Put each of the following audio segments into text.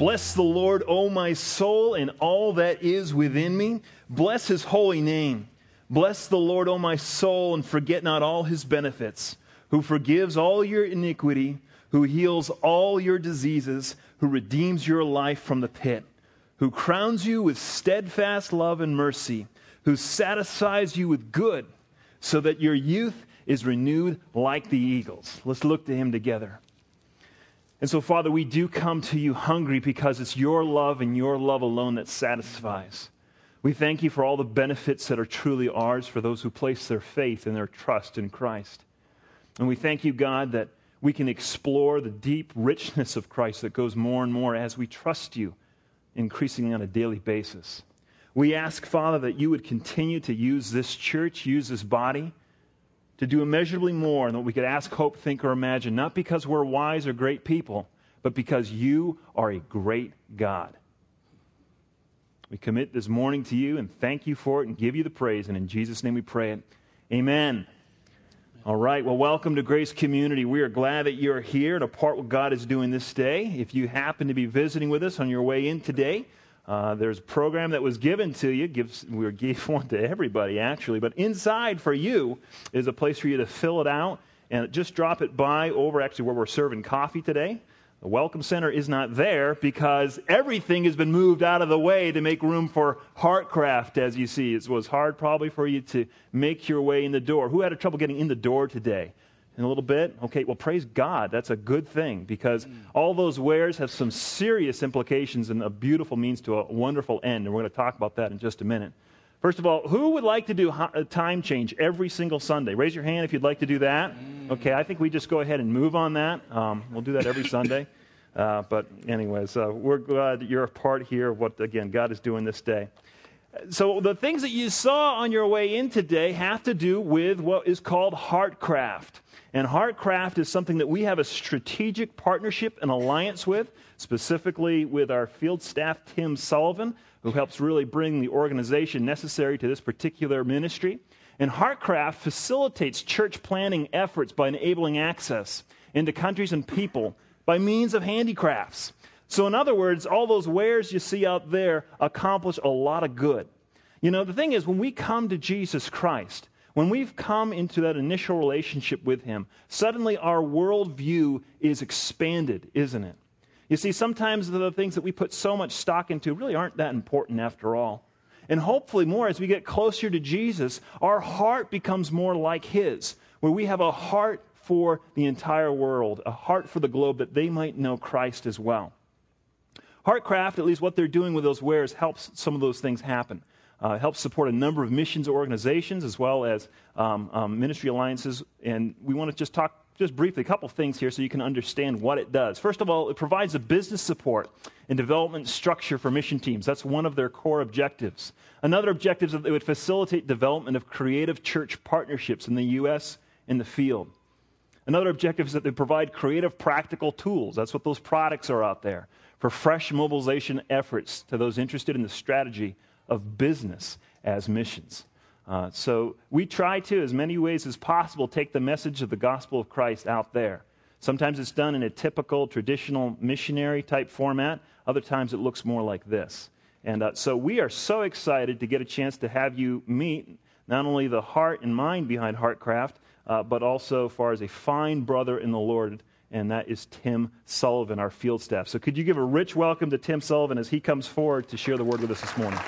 Bless the Lord, O my soul, and all that is within me. Bless his holy name. Bless the Lord, O my soul, and forget not all his benefits, who forgives all your iniquity, who heals all your diseases, who redeems your life from the pit, who crowns you with steadfast love and mercy, who satisfies you with good, so that your youth is renewed like the eagles. Let's look to him together. And so, Father, we do come to you hungry because it's your love and your love alone that satisfies. We thank you for all the benefits that are truly ours for those who place their faith and their trust in Christ. And we thank you, God, that we can explore the deep richness of Christ that goes more and more as we trust you increasingly on a daily basis. We ask, Father, that you would continue to use this church, use this body, to do immeasurably more than what we could ask, hope, think, or imagine, not because we're wise or great people, but because you are a great God. We commit this morning to you and thank you for it and give you the praise, and in Jesus' name we pray it. Amen. All right, well, welcome to Grace Community. We are glad that you're here to part what God is doing this day. If you happen to be visiting with us on your way in today, there's a program that was given to you. We gave one to everybody, actually. But inside for you is a place for you to fill it out and just drop it by over actually where we're serving coffee today. The Welcome Center is not there because everything has been moved out of the way to make room for Heartcraft, as you see. It was hard probably for you to make your way in the door. Who had trouble getting in the door today? In a little bit? Okay, well, praise God. That's a good thing because all those wares have some serious implications and a beautiful means to a wonderful end, and we're going to talk about that in just a minute. First of all, who would like to do a time change every single Sunday? Raise your hand if you'd like to do that. Okay, I think we just go ahead and move on that. We'll do that every Sunday. But anyways, we're glad that you're a part here of what, again, God is doing this day. So the things that you saw on your way in today have to do with what is called Heartcraft. And Heartcraft is something that we have a strategic partnership and alliance with, specifically with our field staff, Tim Sullivan, who helps really bring the organization necessary to this particular ministry. And Heartcraft facilitates church planning efforts by enabling access into countries and people by means of handicrafts. So in other words, all those wares you see out there accomplish a lot of good. You know, the thing is, when we come to Jesus Christ, when we've come into that initial relationship with him, suddenly our worldview is expanded, isn't it? You see, sometimes the things that we put so much stock into really aren't that important after all. And hopefully more, as we get closer to Jesus, our heart becomes more like his, where we have a heart for the entire world, a heart for the globe, that they might know Christ as well. Heartcraft, at least what they're doing with those wares, helps some of those things happen. Helps support a number of missions organizations as well as ministry alliances. And we want to just talk just briefly a couple things here so you can understand what it does. First of all, it provides a business support and development structure for mission teams. That's one of their core objectives. Another objective is that they would facilitate development of creative church partnerships in the U.S. in the field. Another objective is that they provide creative practical tools. That's what those products are out there for fresh mobilization efforts to those interested in the strategy of business as missions. So we try to, as many ways as possible, take the message of the gospel of Christ out there. Sometimes it's done in a typical, traditional missionary type format. Other times it looks more like this. And so we are so excited to get a chance to have you meet not only the heart and mind behind Heartcraft, but also as far as a fine brother in the Lord, and that is Tim Sullivan, our field staff. So could you give a rich welcome to Tim Sullivan as he comes forward to share the word with us this morning.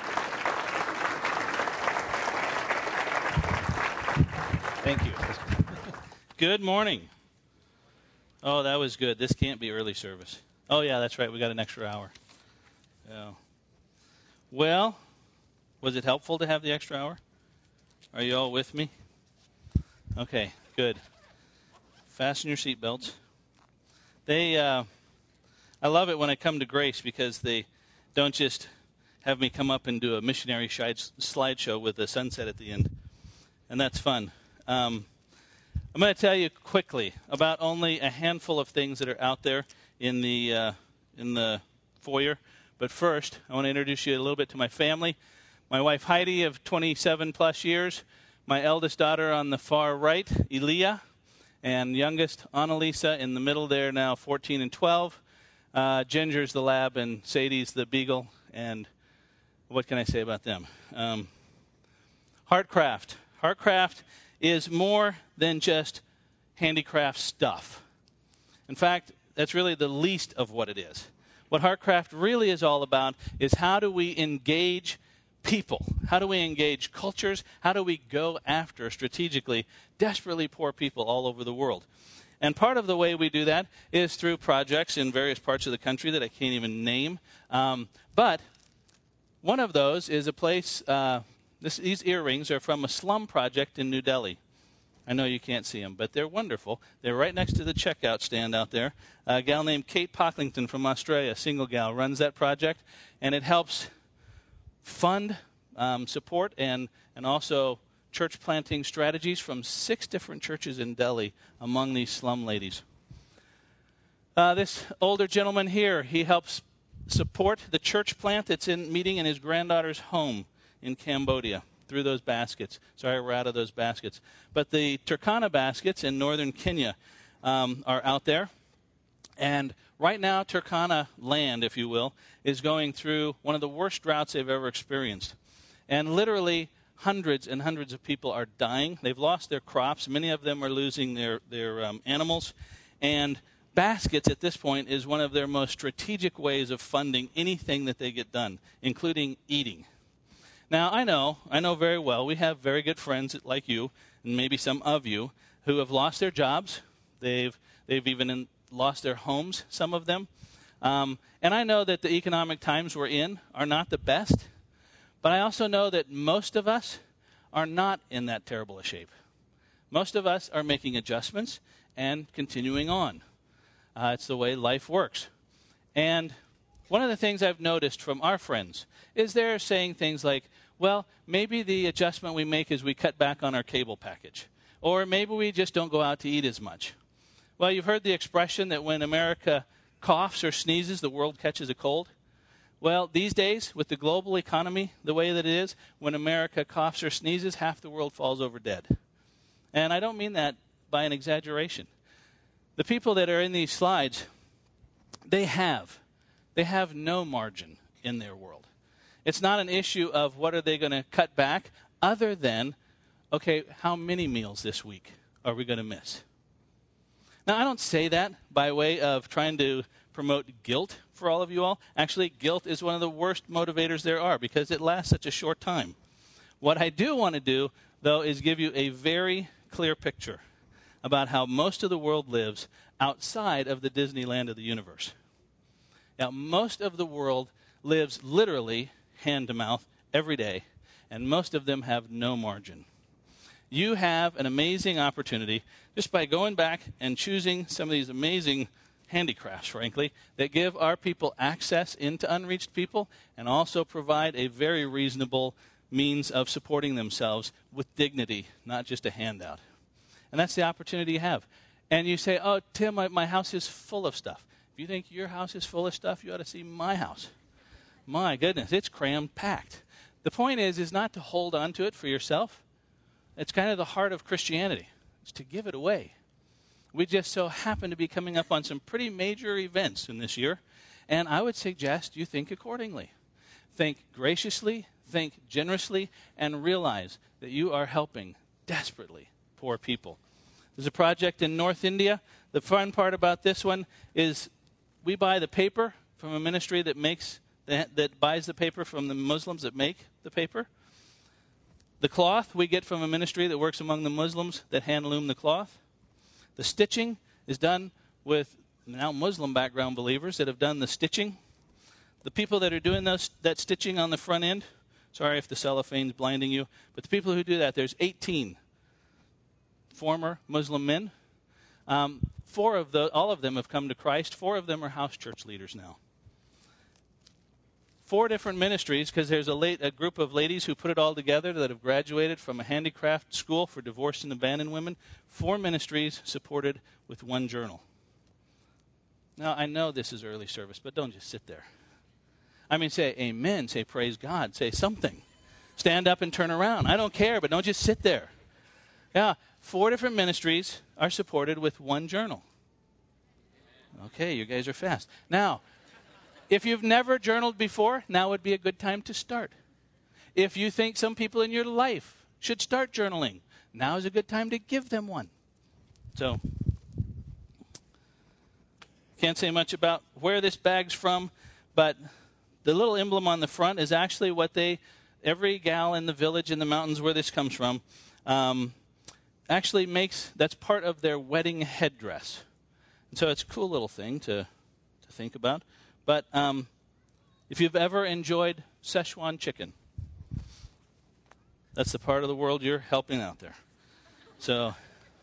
Thank you. Good morning. Oh, that was good. This can't be early service. Oh, yeah, that's right. We got an extra hour. Yeah. Well, was it helpful to have the extra hour? Are you all with me? Okay, good. Fasten your seatbelts. I love it when I come to Grace because they don't just have me come up and do a missionary slideshow with the sunset at the end. And that's fun. I'm going to tell you quickly about only a handful of things that are out there in the foyer. But first, I want to introduce you a little bit to my family. My wife Heidi of 27 plus years, my eldest daughter on the far right, Elia, and youngest Annalisa in the middle there now, 14 and 12. Ginger's the lab, and Sadie's the beagle. And what can I say about them? Heartcraft. Heartcraft is more than just handicraft stuff. In fact, that's really the least of what it is. What Heartcraft really is all about is how do we engage people? How do we engage cultures? How do we go after strategically desperately poor people all over the world? And part of the way we do that is through projects in various parts of the country that I can't even name. But one of those is a place, these earrings are from a slum project in New Delhi. I know you can't see them, but they're wonderful. They're right next to the checkout stand out there. A gal named Kate Pocklington from Australia, a single gal, runs that project, and it helps fund, support, and also church planting strategies from 6 different churches in Delhi among these slum ladies. This older gentleman here, he helps support the church plant that's meeting in his granddaughter's home in Cambodia through those baskets. Sorry, we're out of those baskets. But the Turkana baskets in northern Kenya are out there. And right now, Turkana land, if you will, is going through one of the worst droughts they've ever experienced. And literally, hundreds and hundreds of people are dying. They've lost their crops. Many of them are losing their animals. And baskets at this point is one of their most strategic ways of funding anything that they get done, including eating. Now, I know very well, we have very good friends like you, and maybe some of you, who have lost their jobs. They've even lost their homes, some of them. And I know that the economic times we're in are not the best, but I also know that most of us are not in that terrible a shape. Most of us are making adjustments and continuing on. It's the way life works. And one of the things I've noticed from our friends is they're saying things like, well, maybe the adjustment we make is we cut back on our cable package. Or maybe we just don't go out to eat as much. Well, you've heard the expression that when America coughs or sneezes, the world catches a cold. Well, these days, with the global economy the way that it is, when America coughs or sneezes, half the world falls over dead. And I don't mean that by an exaggeration. The people that are in these slides, they have no margin in their world. It's not an issue of what are they going to cut back, other than, okay, how many meals this week are we going to miss? Now, I don't say that by way of trying to promote guilt for all of you all. Actually, guilt is one of the worst motivators there are because it lasts such a short time. What I do want to do, though, is give you a very clear picture about how most of the world lives outside of the Disneyland of the universe. Now, most of the world lives literally hand to mouth every day, and most of them have no margin. You have an amazing opportunity just by going back and choosing some of these amazing handicrafts, frankly, that give our people access into unreached people and also provide a very reasonable means of supporting themselves with dignity, not just a handout. And that's the opportunity you have. And you say, oh, Tim, my house is full of stuff. If you think your house is full of stuff, you ought to see my house. My goodness, it's cram-packed. The point is not to hold on to it for yourself. It's kind of the heart of Christianity. It's to give it away. We just so happen to be coming up on some pretty major events in this year, and I would suggest you think accordingly. Think graciously, think generously, and realize that you are helping desperately poor people. There's a project in North India. The fun part about this one is we buy the paper from a ministry that buys the paper from the Muslims that make the paper. The cloth we get from a ministry that works among the Muslims that hand loom the cloth. The stitching is done with now Muslim background believers that have done the stitching. The people that are doing that stitching on the front end, sorry if the cellophane's blinding you, but the people who do that, there's 18 former Muslim men. All of them have come to Christ. 4 of them are house church leaders now. 4 different ministries, because there's a group of ladies who put it all together that have graduated from a handicraft school for divorced and abandoned women. 4 ministries supported with 1 journal. Now, I know this is early service, but don't just sit there. I mean, say amen, say praise God, say something. Stand up and turn around. I don't care, but don't just sit there. Yeah, 4 different ministries are supported with 1 journal. Okay, you guys are fast. Now, if you've never journaled before, now would be a good time to start. If you think some people in your life should start journaling, now is a good time to give them one. So, can't say much about where this bag's from, but the little emblem on the front is actually what every gal in the village in the mountains where this comes from, actually that's part of their wedding headdress. And so it's a cool little thing to think about. But if you've ever enjoyed Szechuan chicken, that's the part of the world you're helping out there. So,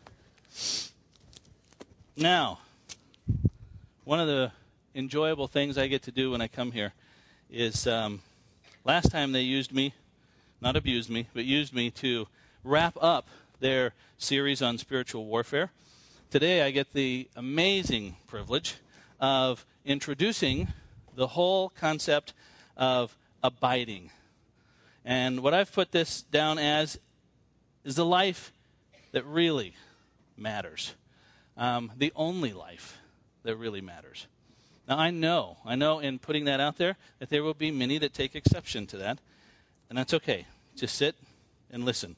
now, one of the enjoyable things I get to do when I come here is, last time they used me, not abused me, but used me to wrap up their series on spiritual warfare. Today I get the amazing privilege of introducing the whole concept of abiding. And what I've put this down as is the life that really matters. The only life that really matters. Now, I know in putting that out there that there will be many that take exception to that, and that's okay. Just sit and listen.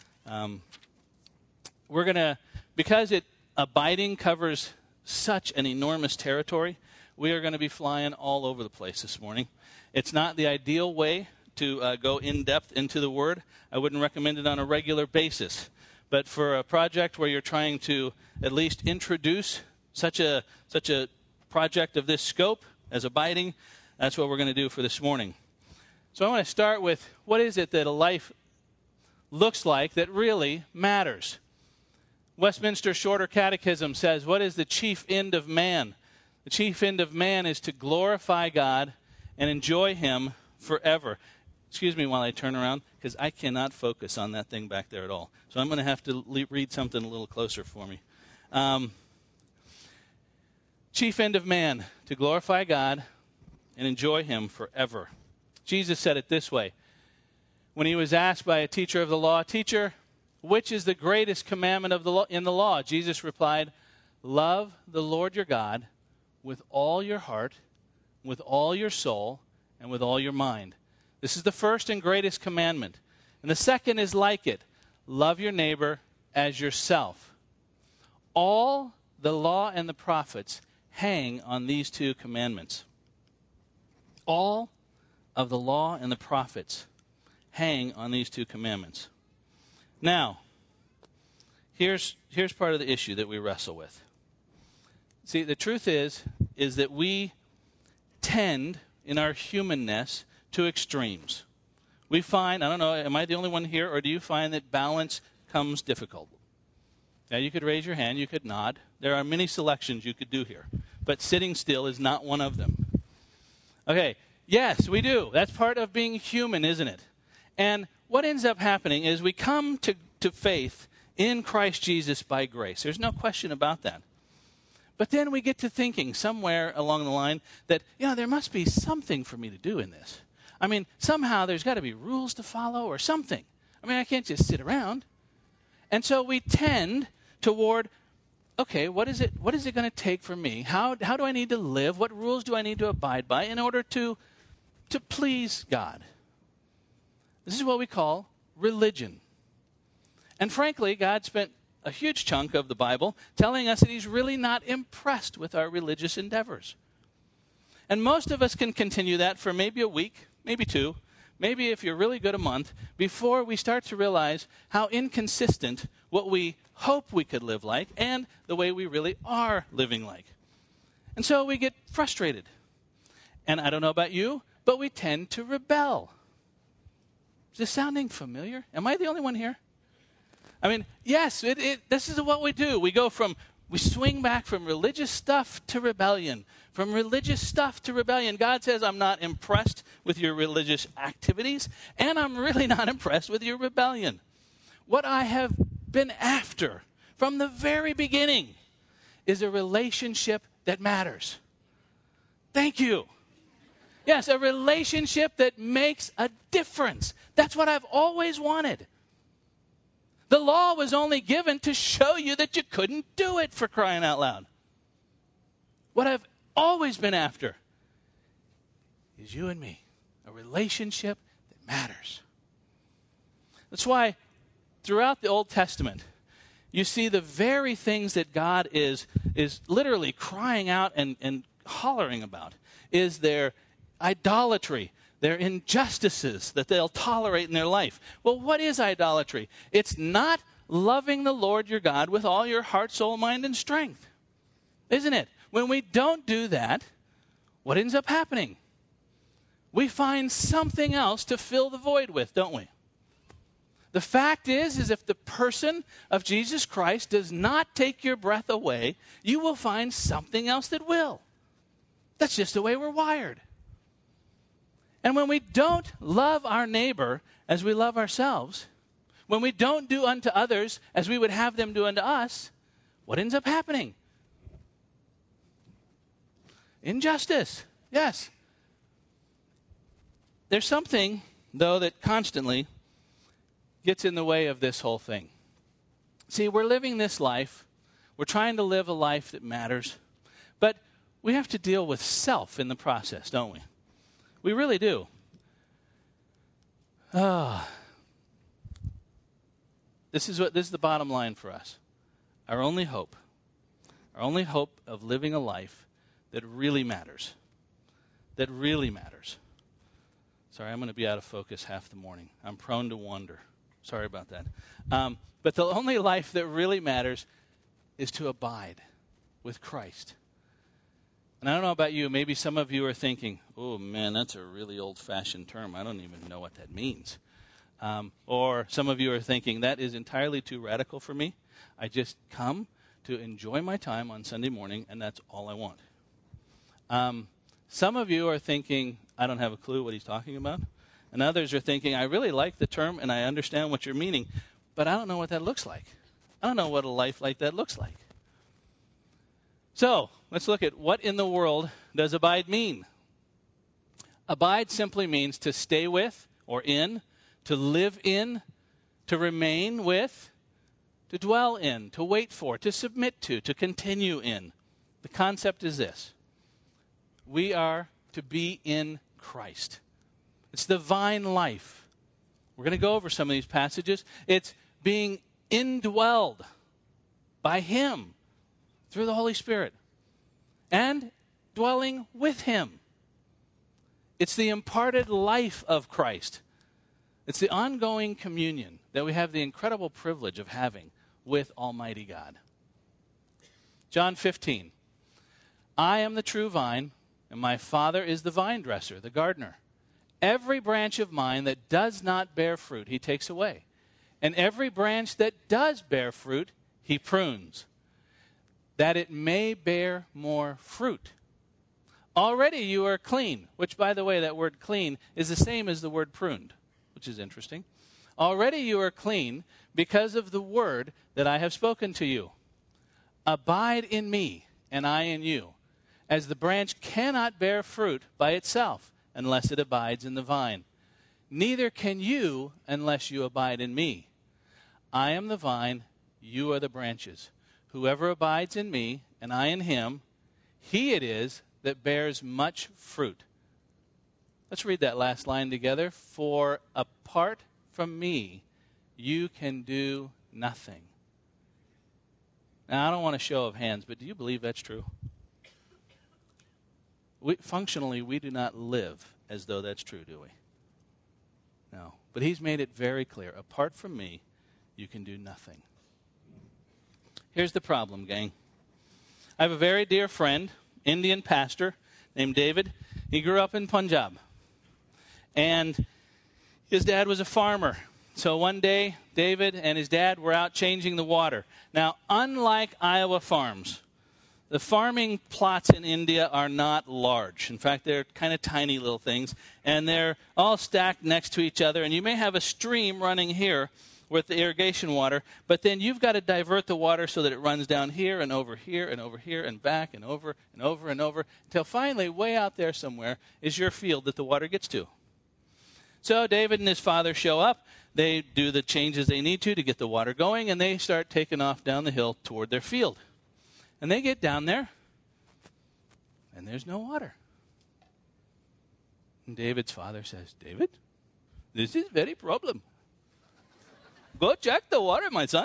We're going to, because abiding covers such an enormous territory, we are going to be flying all over the place this morning. It's not the ideal way to go in depth into the Word. I wouldn't recommend it on a regular basis. But for a project where you're trying to at least introduce such a project of this scope as abiding, that's what we're going to do for this morning. So I want to start with, what is it that a life looks like that really matters? Westminster Shorter Catechism says, what is the chief end of man? The chief end of man is to glorify God and enjoy Him forever. Excuse me while I turn around, because I cannot focus on that thing back there at all. So I'm going to have to read something a little closer for me. Chief end of man, to glorify God and enjoy Him forever. Jesus said it this way. When He was asked by a teacher of the law, "Teacher, which is the greatest commandment of the law, in the law?" Jesus replied, "Love the Lord your God with all your heart, with all your soul, and with all your mind. This is the first and greatest commandment. And the second is like it. Love your neighbor as yourself. All the law and the prophets hang on these two commandments." All of the law and the prophets hang on these two commandments. Now, here's part of the issue that we wrestle with. See, the truth is that we tend, in our humanness, to extremes. We find, I don't know, am I the only one here, or do you find that balance comes difficult? Now, you could raise your hand, you could nod. There are many selections you could do here, but sitting still is not one of them. Okay, yes, we do. That's part of being human, isn't it? And what ends up happening is we come to faith in Christ Jesus by grace. There's no question about that. But then we get to thinking somewhere along the line that, there must be something for me to do in this. I mean, somehow there's got to be rules to follow or something. I mean, I can't just sit around. And so we tend toward, okay, what is it going to take for me? How do I need to live? What rules do I need to abide by in order to please God? This is what we call religion. And frankly, God spent a huge chunk of the Bible telling us that He's really not impressed with our religious endeavors. And most of us can continue that for maybe a week, maybe two, maybe if you're really good a month, before we start to realize how inconsistent what we hope we could live like and the way we really are living like. And so we get frustrated. And I don't know about you, but we tend to rebel. Is this sounding familiar? Am I the only one here? I mean, yes, this is what we do. We swing back from religious stuff to rebellion. From religious stuff to rebellion. God says, I'm not impressed with your religious activities, and I'm really not impressed with your rebellion. What I have been after from the very beginning is a relationship that matters. Thank you. Yes, a relationship that makes a difference. That's what I've always wanted. The law was only given to show you that you couldn't do it, for crying out loud. What I've always been after is you and me, a relationship that matters. That's why throughout the Old Testament, you see the very things that God is literally crying out and hollering about is their idolatry, their injustices that they'll tolerate in their life. Well, what is idolatry? It's not loving the Lord your God with all your heart, soul, mind, and strength. Isn't it? When we don't do that, what ends up happening? We find something else to fill the void with, don't we? The fact is if the person of Jesus Christ does not take your breath away, you will find something else that will. That's just the way we're wired. And when we don't love our neighbor as we love ourselves, when we don't do unto others as we would have them do unto us, what ends up happening? Injustice. Yes. There's something, though, that constantly gets in the way of this whole thing. See, we're living this life. We're trying to live a life that matters. But we have to deal with self in the process, don't we? We really do. This is the bottom line for us. Our only hope of living a life that really matters. That really matters. Sorry, I'm going to be out of focus half the morning. I'm prone to wander. Sorry about that. But the only life that really matters is to abide with Christ. And I don't know about you, maybe some of you are thinking, oh man, that's a really old-fashioned term. I don't even know what that means. Or some of you are thinking, that is entirely too radical for me. I just come to enjoy my time on Sunday morning, and that's all I want. Some of you are thinking, I don't have a clue what he's talking about. And others are thinking, I really like the term and I understand what you're meaning, but I don't know what that looks like. I don't know what a life like that looks like. So, let's look at what in the world does abide mean? Abide simply means to stay with or in, to live in, to remain with, to dwell in, to wait for, to submit to continue in. The concept is this. We are to be in Christ. It's the vine life. We're going to go over some of these passages. It's being indwelled by Him through the Holy Spirit and dwelling with Him. It's the imparted life of Christ. It's the ongoing communion that we have the incredible privilege of having with Almighty God. John 15. I am the true vine, and my Father is the vine dresser, the gardener. Every branch of mine that does not bear fruit, He takes away. And every branch that does bear fruit, He prunes, that it may bear more fruit. Already you are clean, which, by the way, that word clean is the same as the word pruned, which is interesting. Already you are clean because of the word that I have spoken to you. Abide in me, and I in you, as the branch cannot bear fruit by itself, unless it abides in the vine. Neither can you unless you abide in me. I am the vine, you are the branches. Whoever abides in me, and I in him, he it is that bears much fruit. Let's read that last line together. For apart from me, you can do nothing. Now, I don't want a show of hands, but do you believe that's true? Functionally, we do not live as though that's true, do we? No. But He's made it very clear. Apart from me, you can do nothing. Here's the problem, gang. I have a very dear friend, Indian pastor, named David. He grew up in Punjab. And his dad was a farmer. So one day, David and his dad were out changing the water. Now, unlike Iowa farms, the farming plots in India are not large. In fact, they're kind of tiny little things, and they're all stacked next to each other. And you may have a stream running here with the irrigation water, but then you've got to divert the water so that it runs down here and over here and over here and back and over and over and over, until finally, way out there somewhere, is your field that the water gets to. So David and his father show up. They do the changes they need to get the water going, and they start taking off down the hill toward their field. And they get down there, and there's no water. And David's father says, David, this is very problem. Go check the water, my son.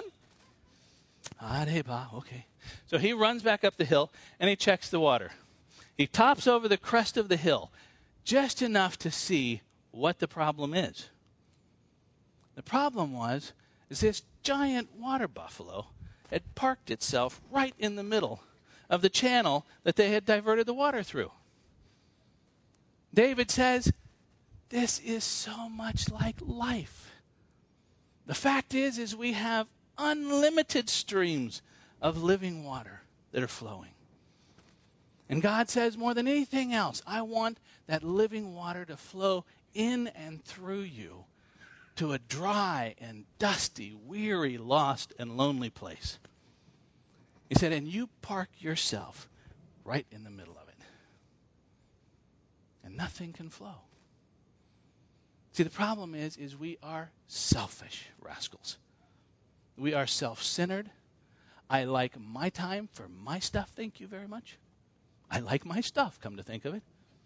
Okay. So he runs back up the hill, and he checks the water. He tops over the crest of the hill, just enough to see what the problem is. The problem is this giant water buffalo had parked itself right in the middle of the channel that they had diverted the water through. David says, this is so much like life. The fact is we have unlimited streams of living water that are flowing. And God says, more than anything else, I want that living water to flow in and through you to a dry and dusty, weary, lost, and lonely place. He said, and you park yourself right in the middle of it. And nothing can flow. See, the problem is we are selfish rascals. We are self-centered. I like my time for my stuff, thank you very much. I like my stuff, come to think of it.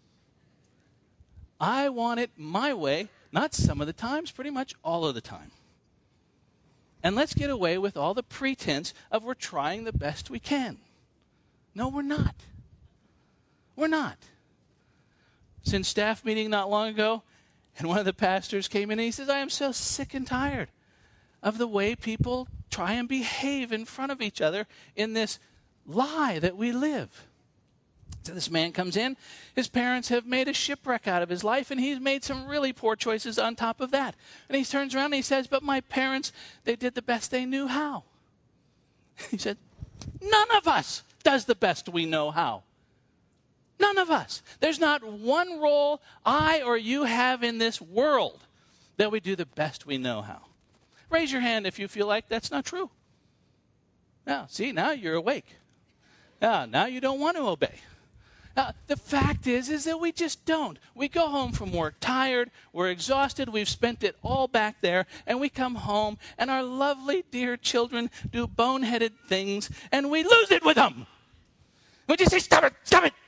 I want it my way, not some of the times, pretty much all of the time. And let's get away with all the pretense of we're trying the best we can. No, we're not. We're not. Since staff meeting not long ago, and one of the pastors came in and he says, I am so sick and tired of the way people try and behave in front of each other in this lie that we live. So this man comes in, his parents have made a shipwreck out of his life, and he's made some really poor choices on top of that. And he turns around and he says, but my parents, they did the best they knew how. He said, none of us does the best we know how. None of us. There's not one role I or you have in this world that we do the best we know how. Raise your hand if you feel like that's not true. Now, see, now you're awake. Now you don't want to obey. The fact is that we just don't. We go home from work tired, we're exhausted, we've spent it all back there, and we come home, and our lovely, dear children do boneheaded things, and we lose it with them. We just say, stop it, stop it.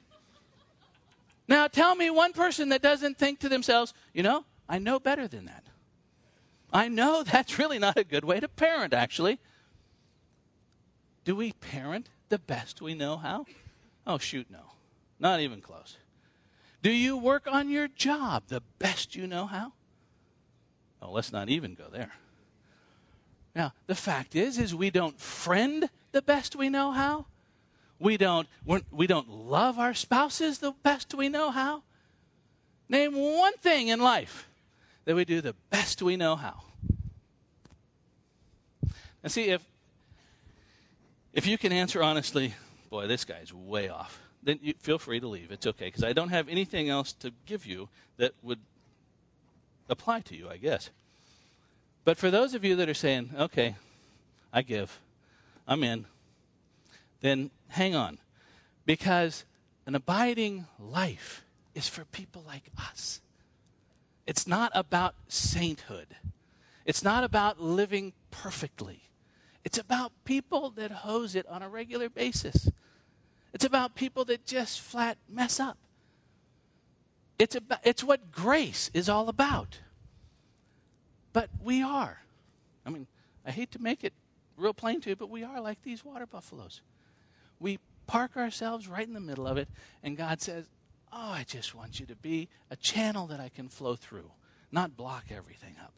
Now tell me one person that doesn't think to themselves, I know better than that. I know that's really not a good way to parent, actually. Do we parent the best we know how? Oh, shoot, no. Not even close. Do you work on your job the best you know how? Oh, let's not even go there. Now, the fact is we don't friend the best we know how. We don't love our spouses the best we know how. Name one thing in life that we do the best we know how. And see, if you can answer honestly, boy, this guy's way off, then you feel free to leave. It's okay, because I don't have anything else to give you that would apply to you, I guess. But for those of you that are saying, okay, I give, I'm in, then hang on. Because an abiding life is for people like us. It's not about sainthood. It's not about living perfectly. It's about people that hose it on a regular basis. It's about people that just flat mess up. It's what grace is all about. But we are. I hate to make it real plain to you, but we are like these water buffaloes. We park ourselves right in the middle of it, and God says, I just want you to be a channel that I can flow through, not block everything up.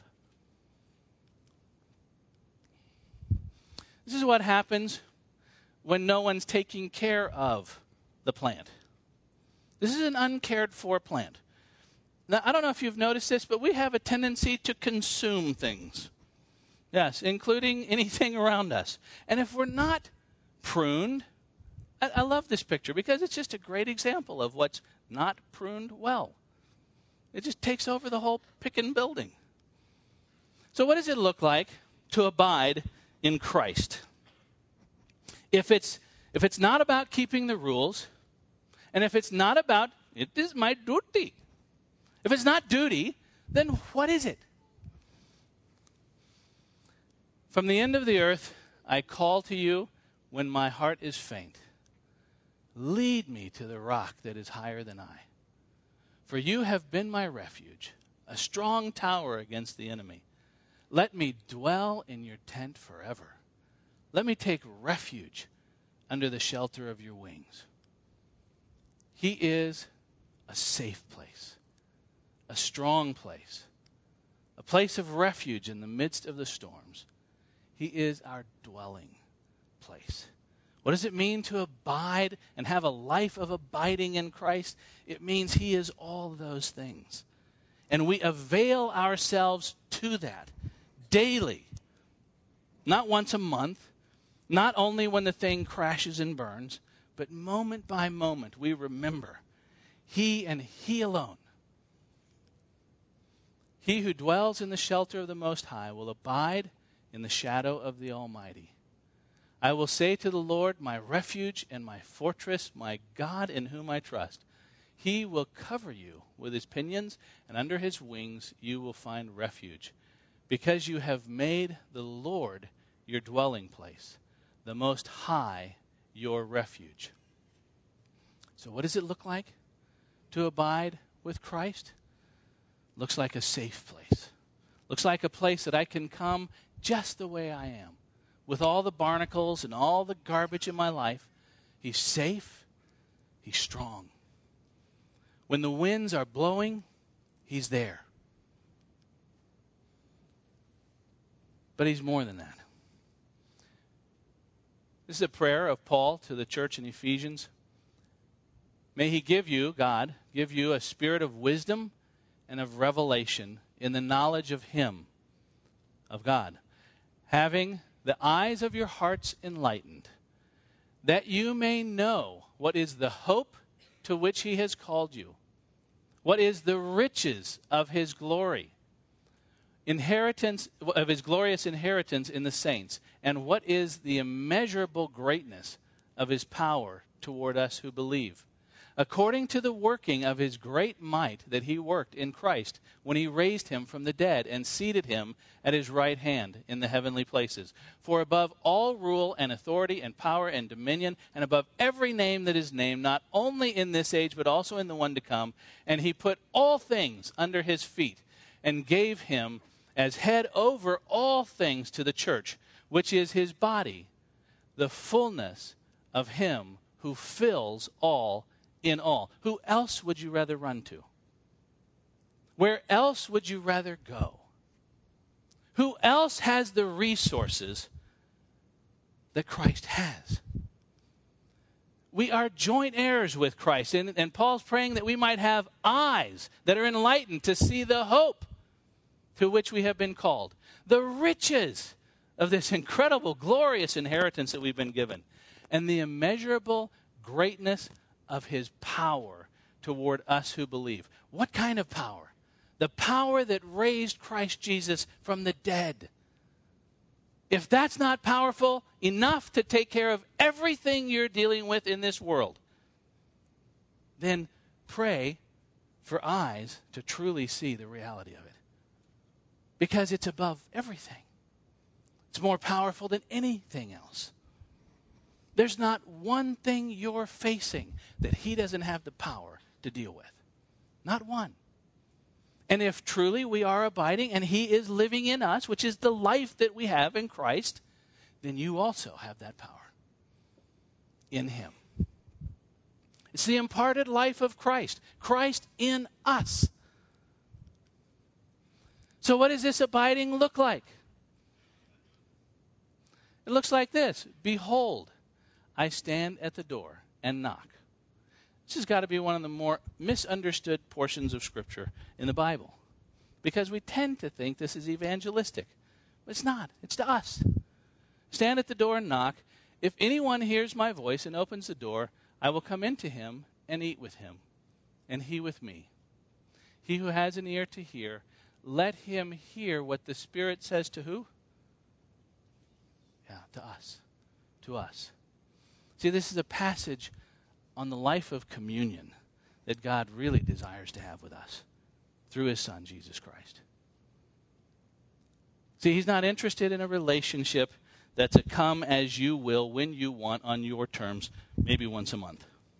This is what happens when no one's taking care of the plant. This is an uncared for plant. Now, I don't know if you've noticed this, but we have a tendency to consume things. Yes, including anything around us. And if we're not pruned, I love this picture because it's just a great example of what's not pruned well. It just takes over the whole pickin' building. So what does it look like to abide in Christ? If it's not about keeping the rules, and if it's not about, it is my duty. If it's not duty, then what is it? From the end of the earth, I call to you when my heart is faint. lead me to the rock that is higher than I. For you have been my refuge, a strong tower against the enemy. Let me dwell in your tent forever. Let me take refuge under the shelter of your wings. He is a safe place, a strong place, a place of refuge in the midst of the storms. He is our dwelling place. What does it mean to abide and have a life of abiding in Christ? It means he is all those things. And we avail ourselves to that daily. Not once a month, not only when the thing crashes and burns, but moment by moment we remember he and he alone. He who dwells in the shelter of the Most High will abide in the shadow of the Almighty. I will say to the Lord, my refuge and my fortress, my God in whom I trust. He will cover you with his pinions, and under his wings you will find refuge, because you have made the Lord your dwelling place, the Most High your refuge. So what does it look like to abide with Christ? Looks like a safe place. Looks like a place that I can come just the way I am, with all the barnacles and all the garbage in my life. He's safe. He's strong. When the winds are blowing, he's there. But he's more than that. This is a prayer of Paul to the church in Ephesians. May he give you, God, give you a spirit of wisdom and of revelation in the knowledge of him, of God, having the eyes of your hearts enlightened, that you may know what is the hope to which he has called you, what is the riches of his glory, inheritance of his glorious inheritance in the saints, and what is the immeasurable greatness of his power toward us who believe, according to the working of his great might that he worked in Christ when he raised him from the dead and seated him at his right hand in the heavenly places. For above all rule and authority and power and dominion, and above every name that is named, not only in this age but also in the one to come, and he put all things under his feet and gave him as head over all things to the church, which is his body, the fullness of him who fills all in all. Who else would you rather run to? Where else would you rather go? Who else has the resources that Christ has? We are joint heirs with Christ, and Paul's praying that we might have eyes that are enlightened to see the hope to which we have been called, the riches of this incredible, glorious inheritance that we've been given, and the immeasurable greatness of his power toward us who believe. What kind of power? The power that raised Christ Jesus from the dead. If that's not powerful enough to take care of everything you're dealing with in this world, then pray for eyes to truly see the reality of it. Because it's above everything. It's more powerful than anything else. There's not one thing you're facing that he doesn't have the power to deal with. Not one. And if truly we are abiding and he is living in us, which is the life that we have in Christ, then you also have that power in him. It's the imparted life of Christ. Christ in us. So what does this abiding look like? It looks like this. Behold, I stand at the door and knock. This has got to be one of the more misunderstood portions of Scripture in the Bible, because we tend to think this is evangelistic. But it's not. It's to us. Stand at the door and knock. If anyone hears my voice and opens the door, I will come into him and eat with him, and he with me. He who has an ear to hear, let him hear what the Spirit says to who? Yeah, to us. To us. See, this is a passage on the life of communion that God really desires to have with us through his Son, Jesus Christ. See, he's not interested in a relationship that's a come as you will, when you want, on your terms, maybe once a month.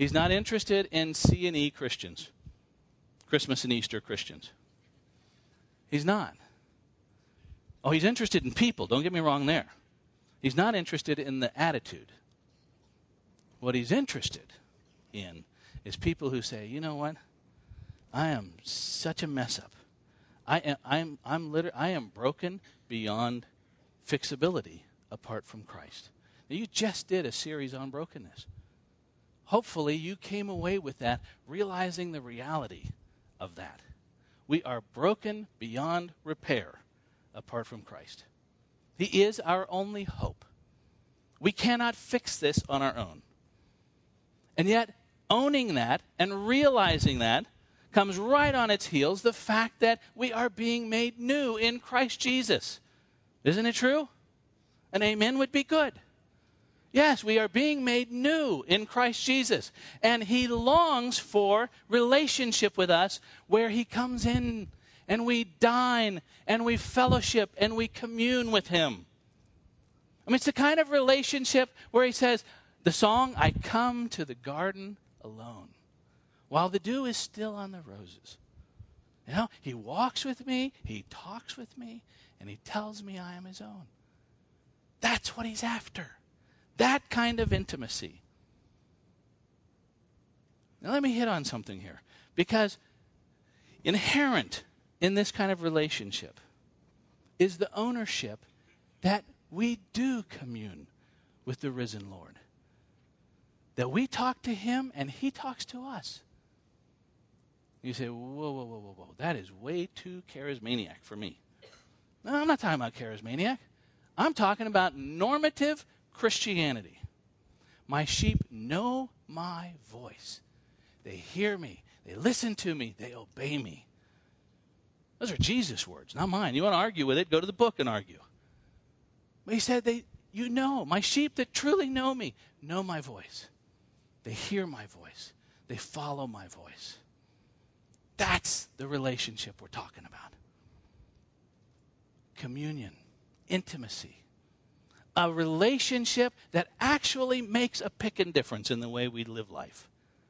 He's not interested in C&E Christians, Christmas and Easter Christians. He's not. Oh, he's interested in people. Don't get me wrong there. He's not interested in the attitude. What he's interested in is people who say, you know what? I am such a mess up. I am broken beyond fixability apart from Christ. Now, you just did a series on brokenness. Hopefully you came away with that, realizing the reality of that. We are broken beyond repair apart from Christ. He is our only hope. We cannot fix this on our own. And yet, owning that and realizing that comes right on its heels the fact that we are being made new in Christ Jesus. Isn't it true? An amen would be good. Yes, we are being made new in Christ Jesus. And he longs for relationship with us where he comes in and we dine and we fellowship and we commune with him. I mean, it's the kind of relationship where he says, the song, I come to the garden alone while the dew is still on the roses. You know, he walks with me, he talks with me, and he tells me I am his own. That's what he's after. That kind of intimacy. Now let me hit on something here. Because inherent in this kind of relationship is the ownership that we do commune with the risen Lord. That we talk to him and he talks to us. You say, whoa. That is way too charismaniac for me. No, I'm not talking about charismaniac. I'm talking about normative Christianity. My sheep know my voice. They hear me. They listen to me. They obey me. Those are Jesus' words, not mine. You want to argue with it, go to the book and argue. But he said, my sheep that truly know me know my voice. They hear my voice. They follow my voice. That's the relationship we're talking about. Communion, intimacy. A relationship that actually makes a pickin' difference in the way we live life.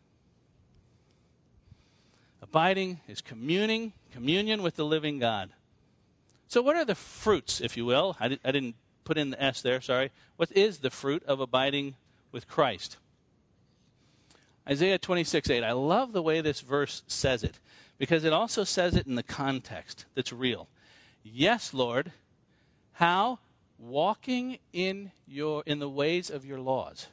Abiding is communion with the living God. So what are the fruits, if you will? I didn't put in the S there, sorry. What is the fruit of abiding with Christ? Isaiah 26:8. I love the way this verse says it because it also says it in the context that's real. Yes, Lord, how? Walking in the ways of your laws.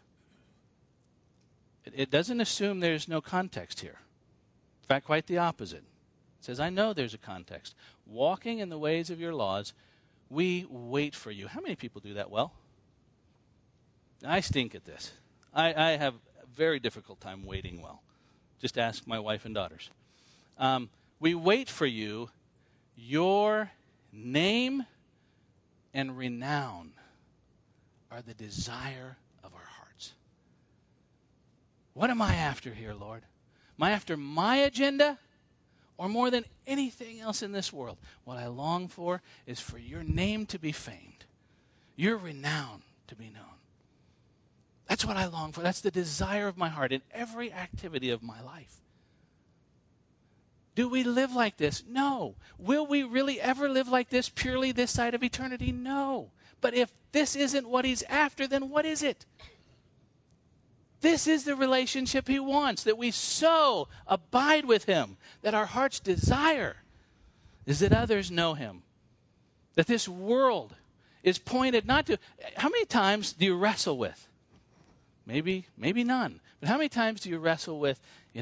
It doesn't assume there's no context here. In fact, quite the opposite. It says, I know there's a context. Walking in the ways of your laws, we wait for you. How many people do that well? I stink at this. I have a very difficult time waiting well. Just ask my wife and daughters. We wait for you. Your name and renown are the desire of our hearts. What am I after here, Lord? Am I after my agenda? Or more than anything else in this world, what I long for is for your name to be famed, your renown to be known. That's what I long for. That's the desire of my heart in every activity of my life. Do we live like this? No. Will we really ever live like this purely this side of eternity? No. But if this isn't what he's after, then what is it? This is the relationship he wants, that we so abide with him, that our heart's desire is that others know him. That this world is pointed not to... How many times do you wrestle with? Maybe none. But how many times do you wrestle with,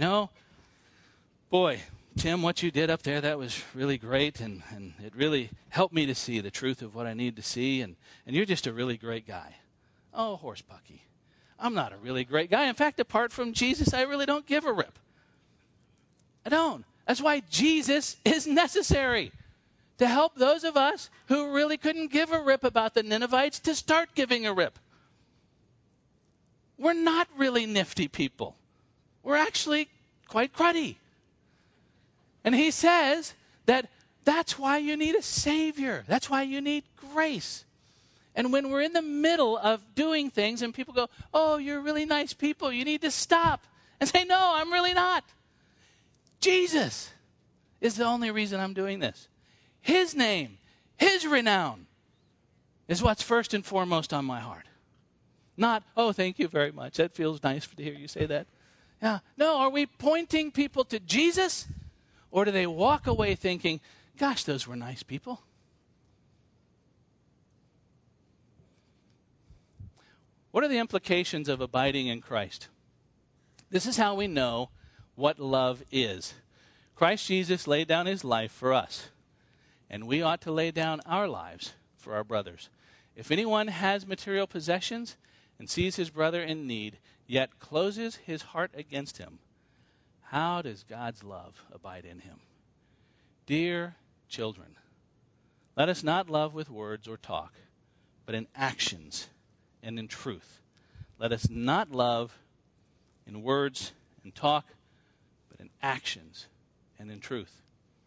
boy, Tim, what you did up there, that was really great, and it really helped me to see the truth of what I need to see, and you're just a really great guy. Oh, horse pucky. I'm not a really great guy. In fact, apart from Jesus, I really don't give a rip. I don't. That's why Jesus is necessary, to help those of us who really couldn't give a rip about the Ninevites to start giving a rip. We're not really nifty people. We're actually quite cruddy. And he says that that's why you need a Savior. That's why you need grace. And when we're in the middle of doing things and people go, oh, you're really nice people, you need to stop and say, no, I'm really not. Jesus is the only reason I'm doing this. His name, his renown is what's first and foremost on my heart. Not, oh, thank you very much. That feels nice to hear you say that. Yeah. No, are we pointing people to Jesus? Or do they walk away thinking, gosh, those were nice people? What are the implications of abiding in Christ? This is how we know what love is. Christ Jesus laid down his life for us, and we ought to lay down our lives for our brothers. If anyone has material possessions and sees his brother in need, yet closes his heart against him, how does God's love abide in him? Dear children, let us not love with words or talk, but in actions and in truth. Let us not love in words and talk, but in actions and in truth.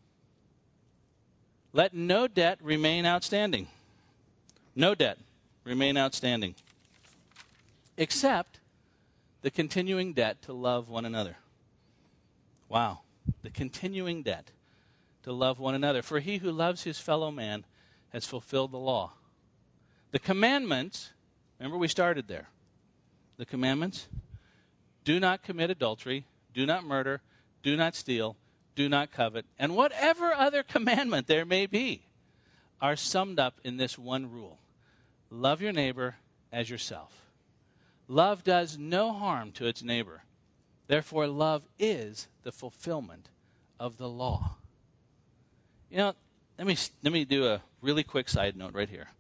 Let no debt remain outstanding. No debt remain outstanding, except the continuing debt to love one another. Wow. The continuing debt to love one another. For he who loves his fellow man has fulfilled the law. The commandments, remember we started there. The commandments, do not commit adultery, do not murder, do not steal, do not covet, and whatever other commandment there may be, are summed up in this one rule. Love your neighbor as yourself. Love does no harm to its neighbor. Therefore, love is the fulfillment of the law. You know, let me do a really quick side note right here.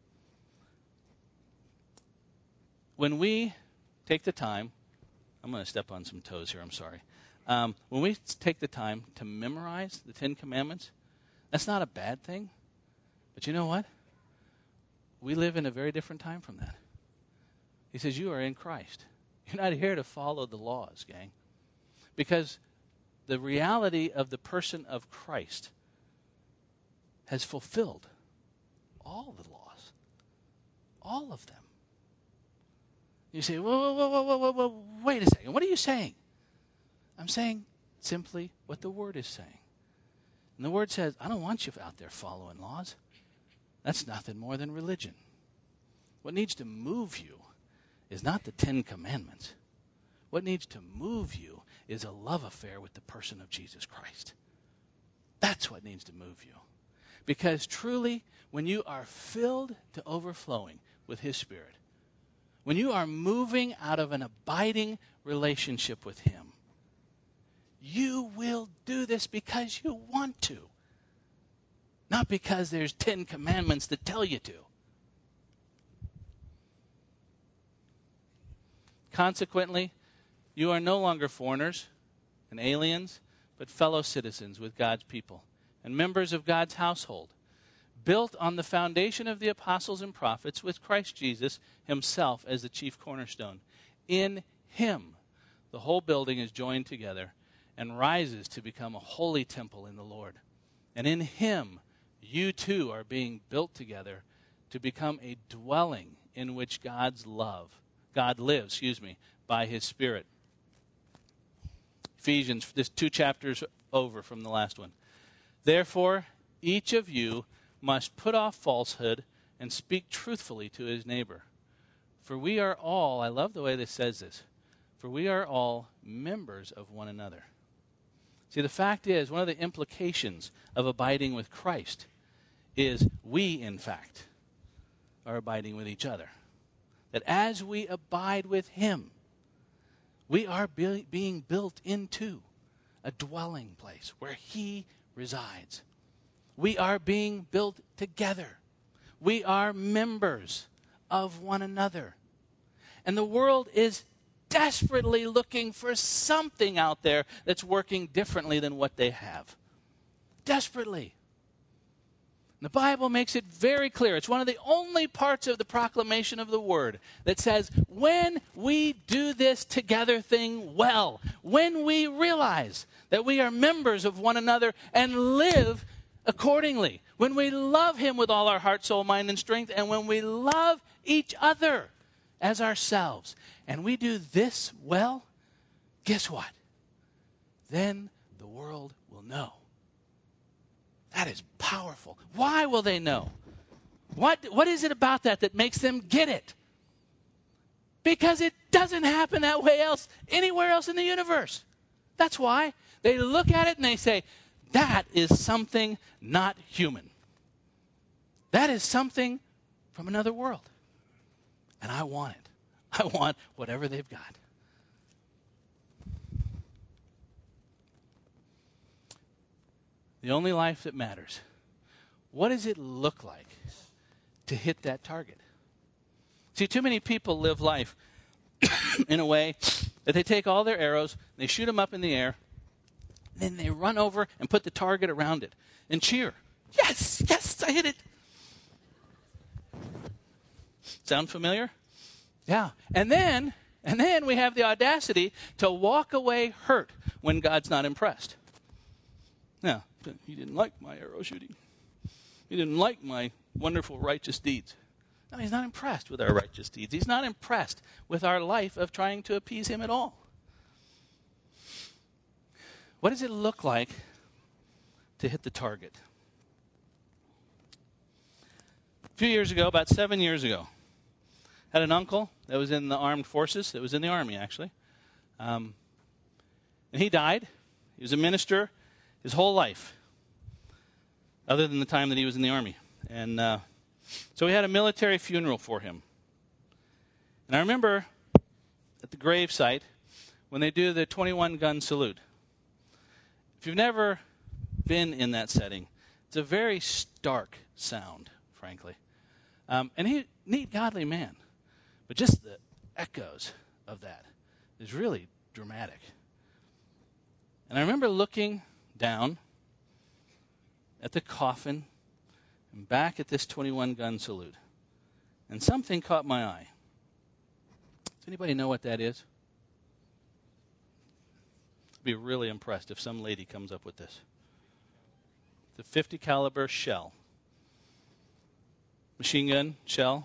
When we take the time, I'm going to step on some toes here, I'm sorry. When we take the time to memorize the 10 Commandments, that's not a bad thing. But you know what? We live in a very different time from that. He says, you are in Christ. You're not here to follow the laws, gang. Because the reality of the person of Christ has fulfilled all the laws. All of them. You say, whoa, wait a second. What are you saying? I'm saying simply what the Word is saying. And the Word says, I don't want you out there following laws. That's nothing more than religion. What needs to move you is not the 10 Commandments. What needs to move you is a love affair with the person of Jesus Christ. That's what needs to move you. Because truly, when you are filled to overflowing with His Spirit, when you are moving out of an abiding relationship with Him, you will do this because you want to. Not because there's 10 commandments that tell you to. Consequently, you are no longer foreigners and aliens, but fellow citizens with God's people and members of God's household, built on the foundation of the apostles and prophets, with Christ Jesus himself as the chief cornerstone. In him, the whole building is joined together and rises to become a holy temple in the Lord. And in him, you too are being built together to become a dwelling in which God lives, by his Spirit. Ephesians, this 2 chapters over from the last one. Therefore, each of you must put off falsehood and speak truthfully to his neighbor. For we are all, I love the way this says this, for we are all members of one another. See, the fact is, one of the implications of abiding with Christ is we, in fact, are abiding with each other. That as we abide with him, we are being built into a dwelling place where he resides. We are being built together. We are members of one another. And the world is desperately looking for something out there that's working differently than what they have. Desperately. The Bible makes it very clear. It's one of the only parts of the proclamation of the Word that says, when we do this together thing well, when we realize that we are members of one another and live accordingly, when we love him with all our heart, soul, mind, and strength, and when we love each other as ourselves, and we do this well, guess what? then the world will know. That is powerful. Why will they know? What is it about that makes them get it? Because it doesn't happen that way anywhere else in the universe. That's why. They look at it and they say, that is something not human. That is something from another world. And I want it. I want whatever they've got. The only life that matters. What does it look like to hit that target? See, too many people live life in a way that they take all their arrows, they shoot them up in the air, then they run over and put the target around it and cheer. Yes, yes, I hit it. Sound familiar? Yeah. And then we have the audacity to walk away hurt when God's not impressed. Now, he didn't like my arrow shooting. He didn't like my wonderful righteous deeds. No, he's not impressed with our righteous deeds. He's not impressed with our life of trying to appease him at all. What does it look like to hit the target? A few years ago, about 7 years ago, I had an uncle that was in the armed forces, that was in the Army, actually. And he died. He was a minister his whole life, other than the time that he was in the Army. And so we had a military funeral for him. And I remember at the grave site when they do the 21-gun salute. If you've never been in that setting, it's a very stark sound, frankly. And he, neat, godly man. But just the echoes of that is really dramatic. And I remember looking down at the coffin and back at this 21-gun salute. And something caught my eye. Does anybody know what that is? I'd be really impressed if some lady comes up with this. It's a 50 caliber shell. Machine gun shell.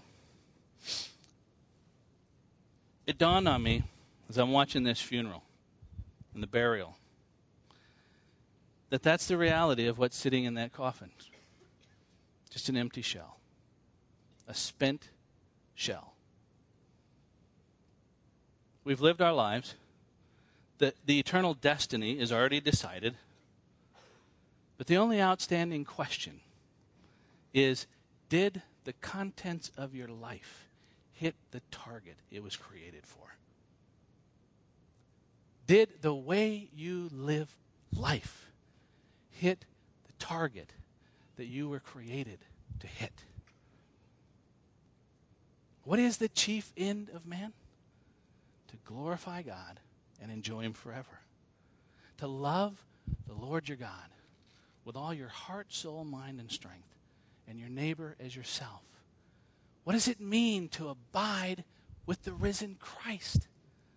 It dawned on me as I'm watching this funeral and the burial that that's the reality of what's sitting in that coffin. Just an empty shell. A spent shell. We've lived our lives. The eternal destiny is already decided. But the only outstanding question is, did the contents of your life hit the target it was created for? Did the way you live life hit the target that you were created to hit? What is the chief end of man? To glorify God and enjoy him forever. To love the Lord your God with all your heart, soul, mind, and strength, and your neighbor as yourself. What does it mean to abide with the risen Christ?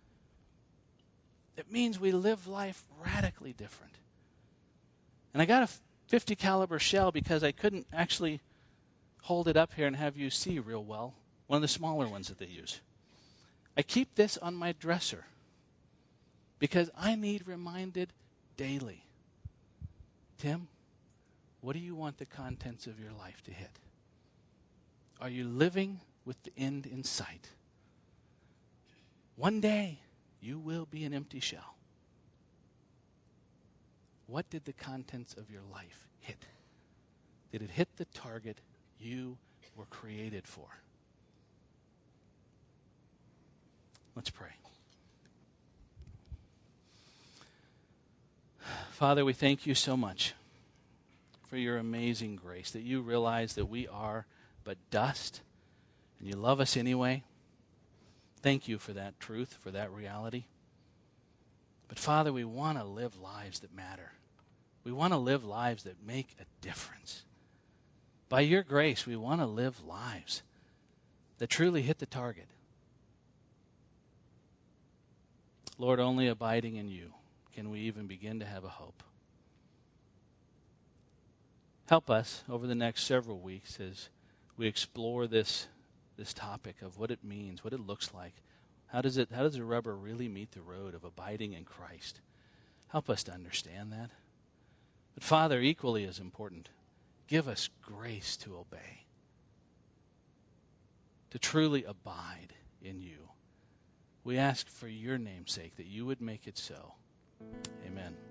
It means we live life radically different. And I got a 50 caliber shell because I couldn't actually hold it up here and have you see real well. One of the smaller ones that they use. I keep this on my dresser because I need reminded daily. Tim, what do you want the contents of your life to hit? Are you living with the end in sight? One day, you will be an empty shell. What did the contents of your life hit? Did it hit the target you were created for? Let's pray. Father, we thank you so much for your amazing grace, that you realize that we are but dust, and you love us anyway. Thank you for that truth, for that reality. But Father, we want to live lives that matter. We want to live lives that make a difference. By your grace, we want to live lives that truly hit the target. Lord, only abiding in you can we even begin to have a hope. Help us over the next several weeks as we explore this topic of what it means, what it looks like. How does the rubber really meet the road of abiding in Christ? Help us to understand that. But Father, equally as important, give us grace to obey, to truly abide in you. We ask for your name's sake that you would make it so. Amen.